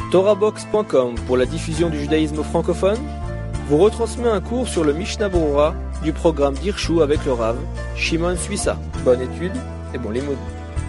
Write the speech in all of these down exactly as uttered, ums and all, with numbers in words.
Torahbox point com pour la diffusion du judaïsme francophone vous retransmet un cours sur le Mishnah Berurah du programme d'Hirshu avec le Rav Shimon Suissa. Bonne étude et bon limoud.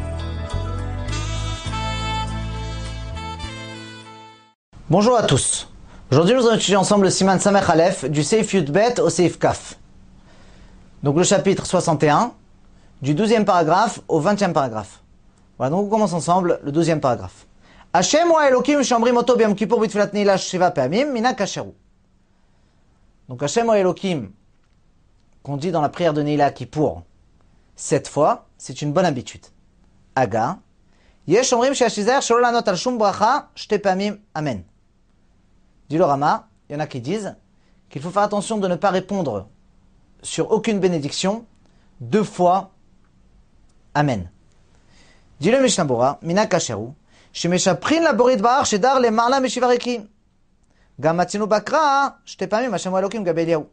Bonjour à tous. Aujourd'hui, nous allons étudier ensemble le Siman Samech Aleph du Seif Yud Bet au Seif Kaf. Donc le chapitre soixante et un, du douzième paragraphe au vingtième paragraphe. Voilà, donc on commence ensemble le douzième paragraphe. Hashem wa Elokim shomrim oto b'yom kippur b'tfilat neila shiva pe'amim mina kasheru. Donc Hashem wa Elokim, qu'on dit dans la prière de Neila Kippour sept fois, c'est une bonne habitude. Aga, yesh omrim she'ashizer shelo lanot al shum bracha shte pe'amim amen. Dit le Rama, il y en a qui disent qu'il faut faire attention de ne pas répondre sur aucune bénédiction deux fois amen. Dit le Mishnah Berurah, mina kasheru, shemeshaprin la borit bar shedar le marla meshivarekim. Gam matzinu bakra, shte pamim Hashem wa Elokim gabe Eliyahu.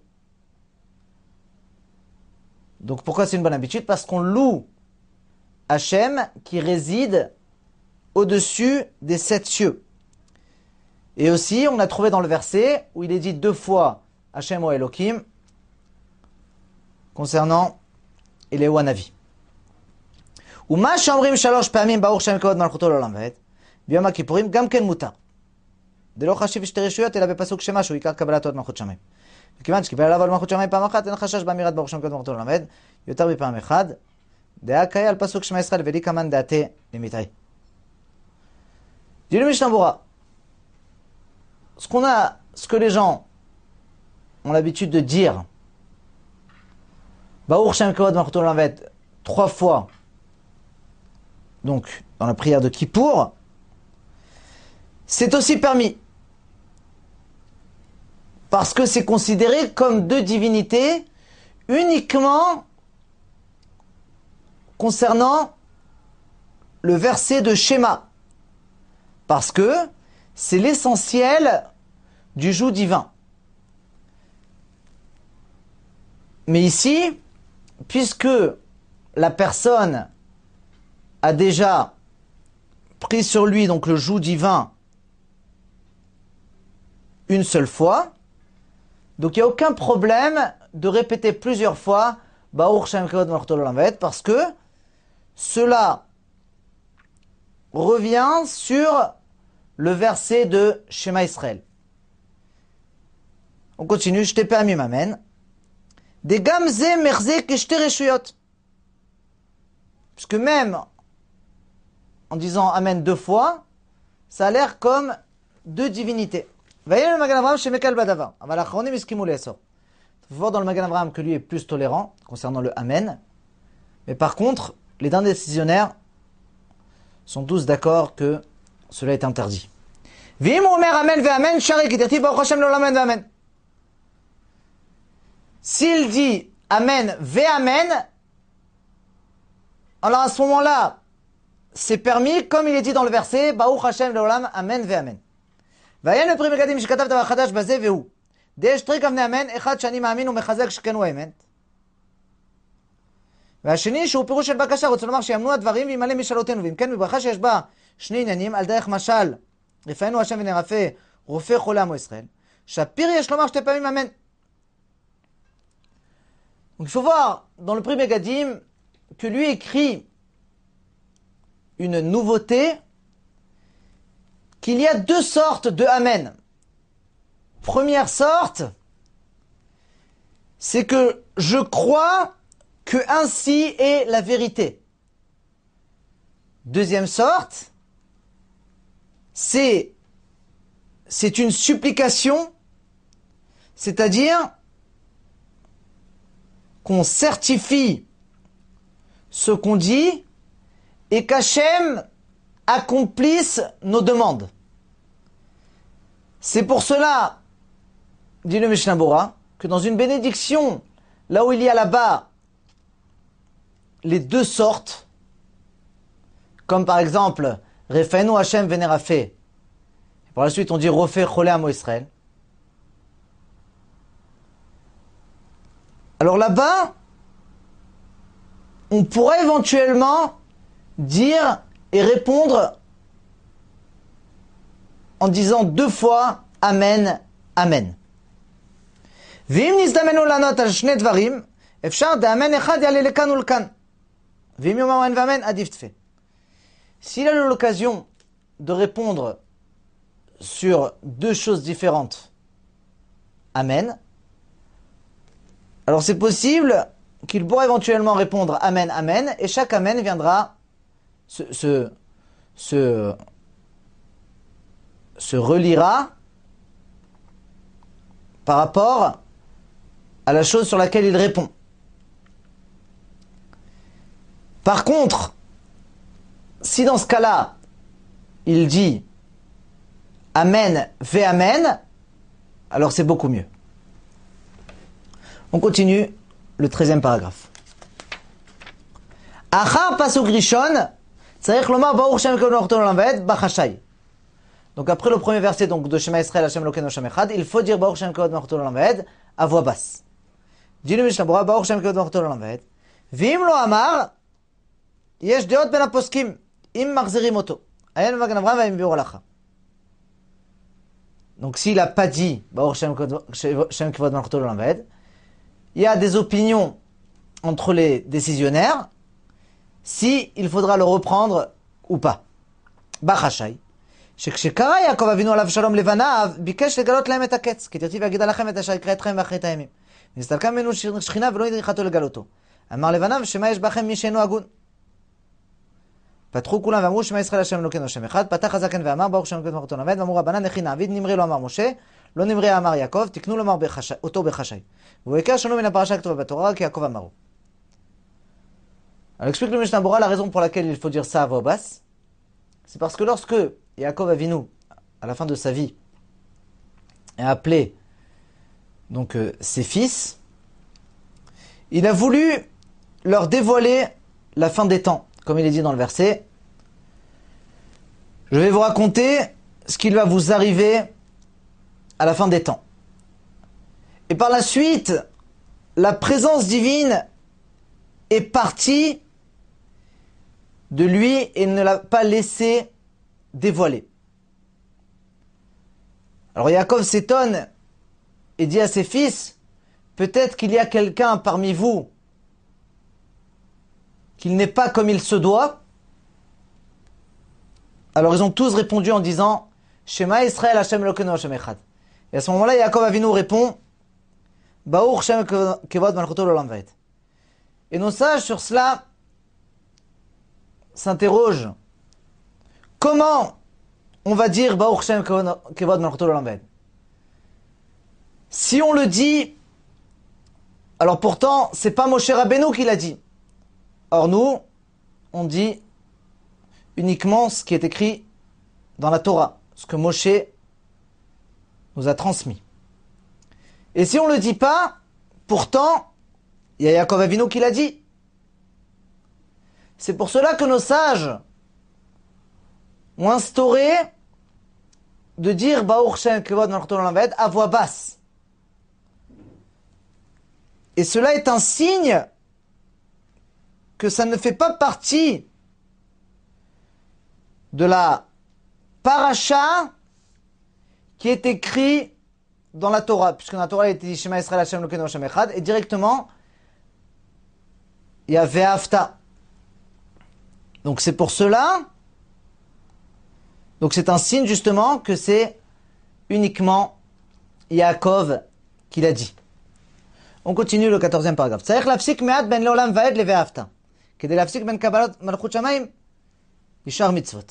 Donc pourquoi c'est une bonne habitude? Parce qu'on loue Hashem qui réside au-dessus des sept cieux. Et aussi, on a trouvé dans le verset où il est dit deux fois Hashem wa Elokim concernant Eliyahu Hanavi. ומה שאומרים שלוש פעמים ברוך שם כבוד מלכותו לעולם ועד ביום הכיפורים גם כן מותר. דלא חשיב שתי רשויות אלא בפסוק שמה שהוא עיקר קבלת עוד מלכות שמיים. וכיוון שקיבל עליו על מלכות שמיים פעם אחת אין חשש באמירת ברוך שם כבוד מלכותו לעולם ועד יותר מפעם אחד. דעה קיה על פסוק שמע ישראל ולי כמן דעתי למיתאי. Dit le Mishnah Berurah, ce qu'on a, ce que les gens ont l'habitude de dire Baruch Shem Kavod Malchuto Olam Vaed trois fois, donc dans la prière de Kippour, c'est aussi permis. Parce que c'est considéré comme deux divinités uniquement concernant le verset de Shema. Parce que c'est l'essentiel du joug divin. Mais ici, puisque la personne a déjà pris sur lui donc le joug divin une seule fois, donc il n'y a aucun problème de répéter plusieurs fois Baruch Shem Kavod Malchuto Olam Vaed parce que cela revient sur le verset de Shema Israël. On continue, je t'ai permis m'amen. Des gamze merze keshte reshuyot. Puisque même en disant amen deux fois, ça a l'air comme deux divinités. Voyez le Magen Avraham chez Mekal Badavar. Il faut voir dans le Magen Avraham que lui est plus tolérant concernant le amen. Mais par contre, les derniers décisionnaires sont tous d'accord que cela est interdit. S'il dit amen ve amen, alors à ce moment-là, c'est permis, comme il est dit dans le verset, Baruch Hashem leolam amen ve amen. Vayen le premier gadim shekatav davar chadash bazeh vehu. Desh trik avne amen, echad shani ma'amin umechazek shkenu emet. והשני שהוא פירוש של בקשה, רוצה לומר שיאמנו הדברים וימלא משאלותינו, ואם כן מברכה שיש בה שני עניינים, על דרך משל, רפאנו השם ונרפא, רופא חולה עמו ישראל, שהפיר יש לומר שתי פעמים אמן. Donc il faut voir dans le premier gadim que lui écrit une nouveauté, qu'il y a deux sortes de amen. Première sorte, c'est que je crois que ainsi est la vérité. Deuxième sorte, c'est c'est une supplication, c'est-à-dire qu'on certifie ce qu'on dit et qu'Hachem accomplisse nos demandes. C'est pour cela, dit le Mishnah Berurah, que dans une bénédiction, là où il y a là-bas les deux sortes, comme par exemple Refenu Hashem Venerafé, par la suite on dit Rofé Cholé Amo Israël. Alors là-bas, on pourrait éventuellement dire et répondre en disant deux fois Amen, Amen. V'im nizdamenu lanot al shne dvarim, efshar de Amen echad yale lekan ou lekan. V'im yom Amen v'Amen adif tfe. S'il a eu l'occasion de répondre sur deux choses différentes, Amen, alors c'est possible qu'il pourra éventuellement répondre Amen, Amen, et chaque Amen viendra se, se, se, se reliera par rapport à la chose sur laquelle il répond. Par contre, si dans ce cas-là, il dit Amen, ve Amen, alors c'est beaucoup mieux. On continue le treizième paragraphe. Achar pasuk rishon, tzarich lomar baruch Shem Elokeinu malchuto l'olam va'ed bachashay. Donc après le premier verset donc de Shema Israël Hashem Elokeinu Hashem Echad, il faut dire baruch Shem Elokeinu malchuto l'olam va'ed à voix basse. Dis le Mishnah Berurah baruch Shem Elokeinu malchuto l'olam va'ed. V'im lo amar, yesh deot ben aposkim, im machzirim oto. Ayen magen Avraham va'im biur halacha. Donc s'il n'a pas dit baruch Shem Elokeinu malchuto l'olam va'ed, il y a des opinions entre les décisionnaires si il faudra le reprendre ou pas. Bachashay. שכשקרא יעקב אבינו עליו שלום לבניו, ביקש לגלות להם את הקץ. כי תרצי ואגידה לכם את אשר יקרא אתכם באחרית הימים. ונסתלקה ממנו שכינה ולא הדריכתו לגלותו. אמר לבניו, שמה יש בכם מי שאינו הגון. פתחו כולם ואמרו, שמה ישראל השם אלוקינו השם אחד. פתח הזקן ואמר, ברוך שם אלוקינו מלכותו למד. ואמרו רבנן, נכי נעביד, נמרי לא אמר משה, לא נמרי אמר יעקב, תקנו לומר אותו בחשאי. והוא הכר שונו מן הפרשה הכתובה בתורה, כי יעקב אמרו. Alors explique le Mishnah Berurah la raison pour laquelle il faut dire ça à voix basse. C'est parce que lorsque Yaakov Avinu, à la fin de sa vie, a appelé donc euh, ses fils, il a voulu leur dévoiler la fin des temps, comme il est dit dans le verset. Je vais vous raconter ce qu'il va vous arriver à la fin des temps. Et par la suite, la présence divine est partie de lui et ne l'a pas laissé dévoiler. Alors Yaakov s'étonne et dit à ses fils, peut-être qu'il y a quelqu'un parmi vous qu'il n'est pas comme il se doit. Alors ils ont tous répondu en disant, Shema Israël Hashem Elokeinu Hashem Echad. Et à ce moment-là, Yaakov Avinu répond, Baruch Shem Kevod Malchuto l'olam va'ed. Et nos sages sur cela s'interrogent. Comment on va dire Baruch Shem Kevod Malchuto l'olam va'ed? Si on le dit, alors pourtant, c'est pas Moshe Rabbeinu qui l'a dit. Or nous, on dit uniquement ce qui est écrit dans la Torah, ce que Moshe nous a transmis. Et si on ne le dit pas, pourtant, il y a Yaakov Avinu qui l'a dit. C'est pour cela que nos sages ont instauré de dire Baruch Shem Kevod Malchuto l'olam va'ed à voix basse. Et cela est un signe que ça ne fait pas partie de la paracha qui est écrit dans la Torah, puisque dans la Torah il était dit Shema Israël Hashem Elokeinu Hashem Echad, et directement il y a Ve'afta. Donc c'est pour cela, donc c'est un signe justement que c'est uniquement Yaakov qui l'a dit. On continue le quatorzième paragraphe. Tzarich lafsik me'at ben le'olam va'ed le Ve'afta. Kedei lafsik ben kabbalat malchut shamayim yishar mitzvot.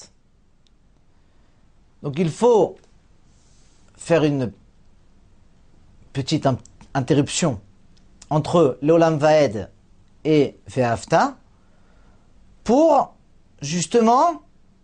Donc il faut faire une petite interruption entre Leolam Va'ed et Ve'afta pour justement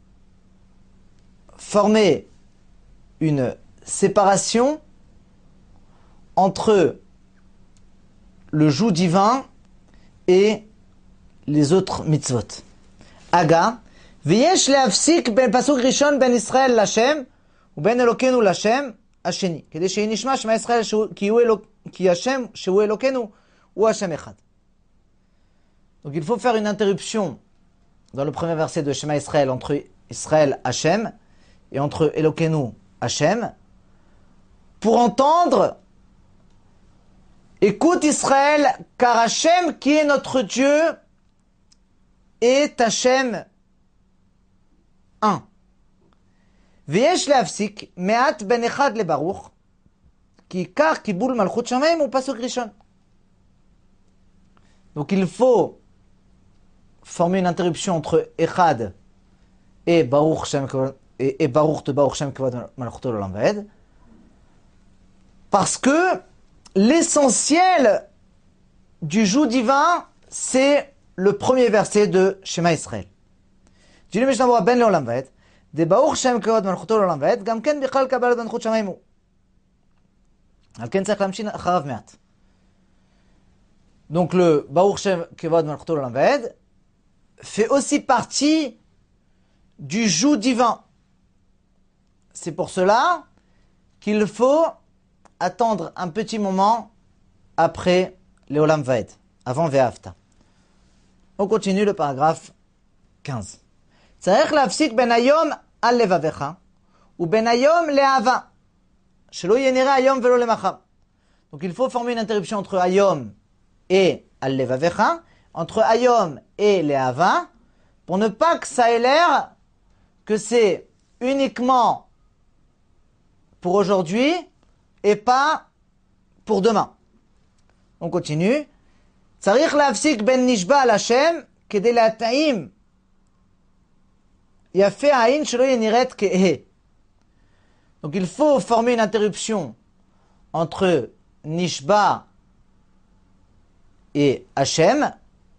former une séparation entre le joug divin et les autres mitzvot. Aga, V'yesh le'afsik ben pasuk rishon ben Israël l'Hashem ou ben Elokeinu l'Hashem השני, כדי שנשמע שמע ישראל כי השם שהוא אלוקינו הוא השם אחד. Donc il faut faire une interruption dans le premier verset de Shema Israël entre Israël Hashem et entre Elokeinu Hachem, pour entendre « Écoute Israël, car Hachem qui est notre Dieu est Hachem un. ויש להפסיק מעט בין אחד לברוך, כי עיקר קיבול מלכות שמיים הוא פסוק ראשון. Donc il faut former une interruption entre Echad et Baruch Shem et, et Baruch de Baruch Shem Kavod Malchuto L'Olam Vaed, parce que l'essentiel du joug divin, c'est le premier verset de Shema Israël. dit le Mishnah Berurah ben L'Olam Vaed, de Baruch Shem Kavod Malchuto L'Olam Vaed, gam ken bichal kabalat malchut shamayim hu. Al ken tzarich lamshin acharav me'at. Donc le Baruch Shem Kavod Malchuto L'Olam Vaed fait aussi partie du joug divin. C'est pour cela qu'il faut attendre un petit moment après le Olam Vaed, avant Ve'afta. On continue le paragraphe quinze. צריך להפסיק בין היום על לבביך ובין היום לאהבה, שלא יהיה נראה היום ולא למחר. Donc il faut former une interruption entre היום et al levavecha, entre Hayom et les Hava, pour ne pas que ça ait l'air que c'est uniquement pour aujourd'hui et pas pour demain. On continue. צריך להפסיק בין נשבע על השם כדי להתאים יפה העין שלא יהיה נראית כהה. Donc il faut former une interruption entre Nishba et Hachem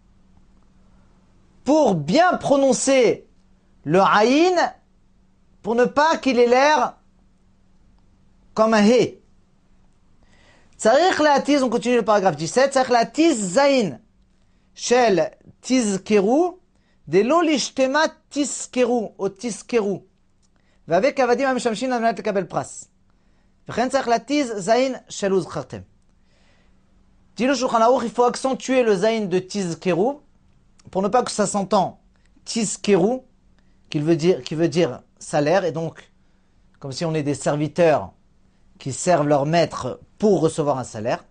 pour bien prononcer le Aïn, pour ne pas qu'il ait l'air comme un He. Tzarich la'atiz, on continue le paragraphe dix-sept, tzarich la'atiz zayin shel tizkeru delo lishtema tizkeru ou tizkeru ve'avek avadim ha'mishamshin al menat lekabel pras וכן צריך להתיז zayin shel uzchartem. Dit le Shulchan Aruch, il faut accentuer le zayin de tizkeru pour ne pas que ça s'entend tizkeru, qui veut dire, qui veut dire salaire, et donc comme si on est des serviteurs qui servent leur maître pour recevoir un salaire.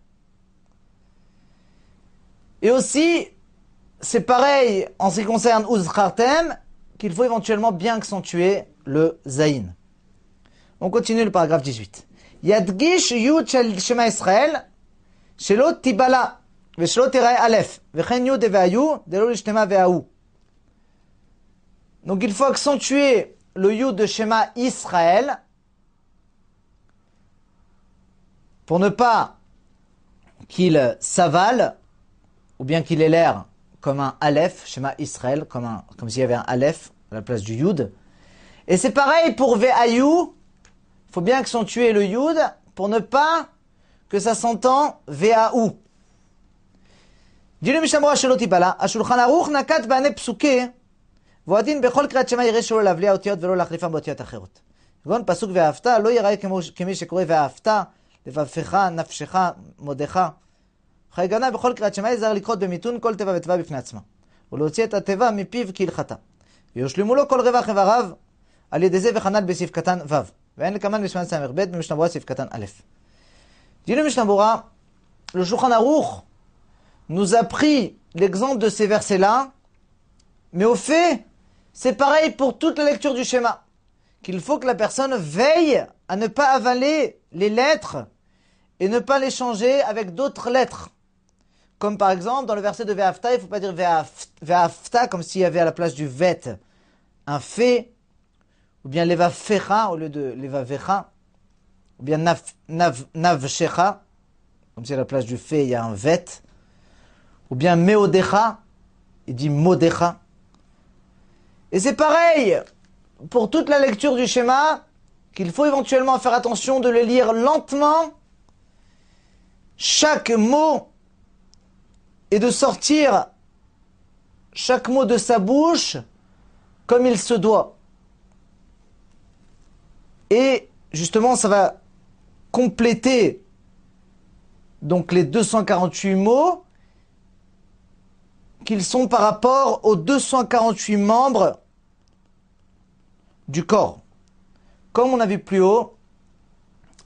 Et aussi, c'est pareil en ce qui concerne uzchartem, qu'il faut éventuellement bien accentuer le zayin. On continue le paragraphe dix-huit. Yadgish yud shel Shema Israël שלא תיבלע ושלא תיראה א' וכן י' והיו דלא להשתמע וההוא. Donc il faut accentuer le yud de Shema Israël pour ne pas qu'il s'avale ou bien qu'il ait l'air comme un aleph, Shema Israël, comme, un, comme s'il y avait un aleph à la place du yud. Et c'est pareil pour ve'ayu, il faut bien accentuer le yud pour ne pas que ça s'entend ve'ahu. dit le Mishnah Berurah שלא תיבלע, השולחן ערוך נקט בענה פסוקי, והדין בכל קריאת שמע יראה שלא להבליע אותיות ולא להחליפם באותיות אחרות. כגון פסוק ואהבת לא ייראה כמי שקורא ואהבת, לבבך, נפשך, מודך. וכי גנה בכל קריאת שמע יזהר לקרות במיתון כל תיבה ותיבה בפני עצמה, ולהוציא את התיבה מפיו כהלכתה. ויושלמו לו כל רווח איבריו על ידי זה וכנ"ל בסעיף קטן ו', ואין לקמן בסימן ס"ב במשנה ברורה סעיף קטן א'. dit le Mishnah Berurah, le Shulchan Aruch nous a pris l'exemple de ces versets-là, mais au fait, c'est pareil pour toute la lecture du schéma, qu'il faut que la personne veille à ne pas avaler les lettres et ne pas les changer avec d'autres lettres. Comme par exemple, dans le verset de Ve'afta, il ne faut pas dire Ve'afta comme s'il y avait à la place du Vet un Fait, ou bien Leva Fecha au lieu de Leva Vecha, ou bien Nav, nav, nav Shecha, comme si à la place du Fait il y a un Vet, ou bien Meodecha, il dit Modecha. Et c'est pareil pour toute la lecture du schéma, qu'il faut éventuellement faire attention de le lire lentement, chaque mot, et de sortir chaque mot de sa bouche comme il se doit. Et justement, ça va compléter donc les deux cent quarante-huit mots qu'ils sont par rapport aux deux cent quarante-huit membres du corps. Comme on a vu plus haut,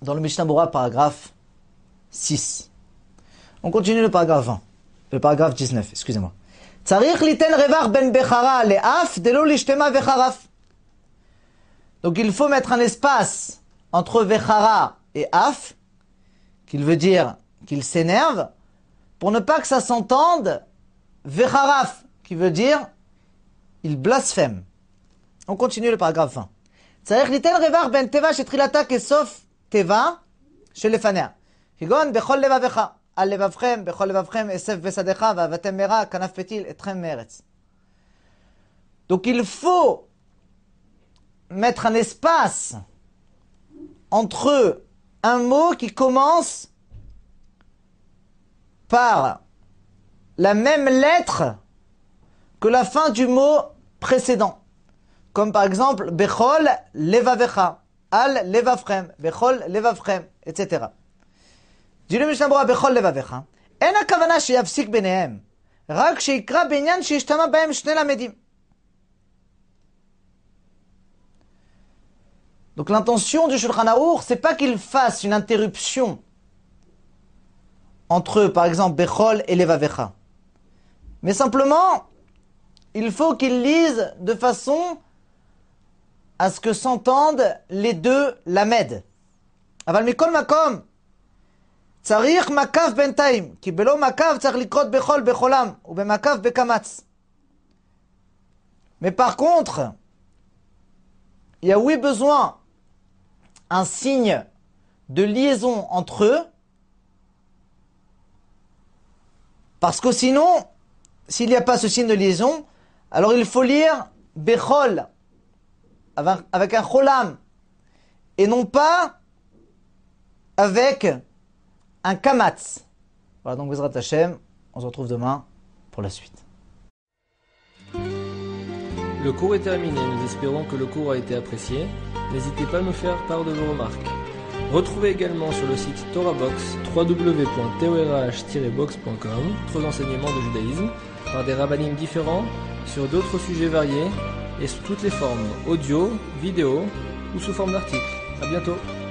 dans le Mishnah Berurah, paragraphe six. On continue le paragraphe vingt. Le paragraphe dix-neuf, excusez-moi. Tzarich liten revach ben bechara le'af delo lishtema vecharaf. Donc il faut mettre un espace entre vechara et af, qu'il veut dire qu'il s'énerve, pour ne pas que ça s'entende vecharaf, qui veut dire il blasphème. On continue le paragraphe vingt. Tzarich liten revach ben teva shetrilata kesof teva shelefanea. Higon bechol levavecha. Al levavchem, bechol levavchem, esef besadecha, vavatem mera, kanaf petil, etrem meretz. Donc il faut mettre un espace entre un mot qui commence par la même lettre que la fin du mot précédent. Comme par exemple, bechol levavecha, al levavchem, bechol levavchem, et cetera. dit le Mishnah Berurah bechol levavecha, en הכוונה שיפסיק ביניהם, רק שיקרא בעניין שהשתמע בהם שני למדים. Donc l'intention du Shulchan Aruch, c'est pas qu'il fasse une interruption entre, par exemple, bechol et levavecha. Mais simplement, il faut qu'il lise de façon à ce que s'entendent les deux lamed. Aval mikol makom, צריך מקף בינתיים, כי בלא מקף צריך לקרות בכל בחולם, ובמקף בקמץ. Mais par contre, il y a oui besoin un signe de liaison entre eux, parce que sinon, s'il n'y a pas ce signe de liaison, alors il faut lire bechol avec un cholam, et non pas avec un kamatz. Voilà, donc Bezrat Hashem, on se retrouve demain pour la suite. Le cours est terminé, nous espérons que le cours a été apprécié. N'hésitez pas à nous faire part de vos remarques. Retrouvez également sur le site TorahBox w w w point torah tiret box point com d'autres enseignements de judaïsme par des rabbinim différents sur d'autres sujets variés et sous toutes les formes, audio, vidéo ou sous forme d'articles. À bientôt.